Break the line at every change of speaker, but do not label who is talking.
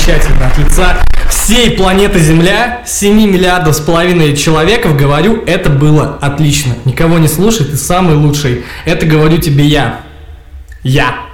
замечательно. От лица всей планеты Земля, 7 миллиардов с половиной человеков, говорю, это было отлично. Никого не слушай, ты самый лучший. Это говорю тебе я. Я.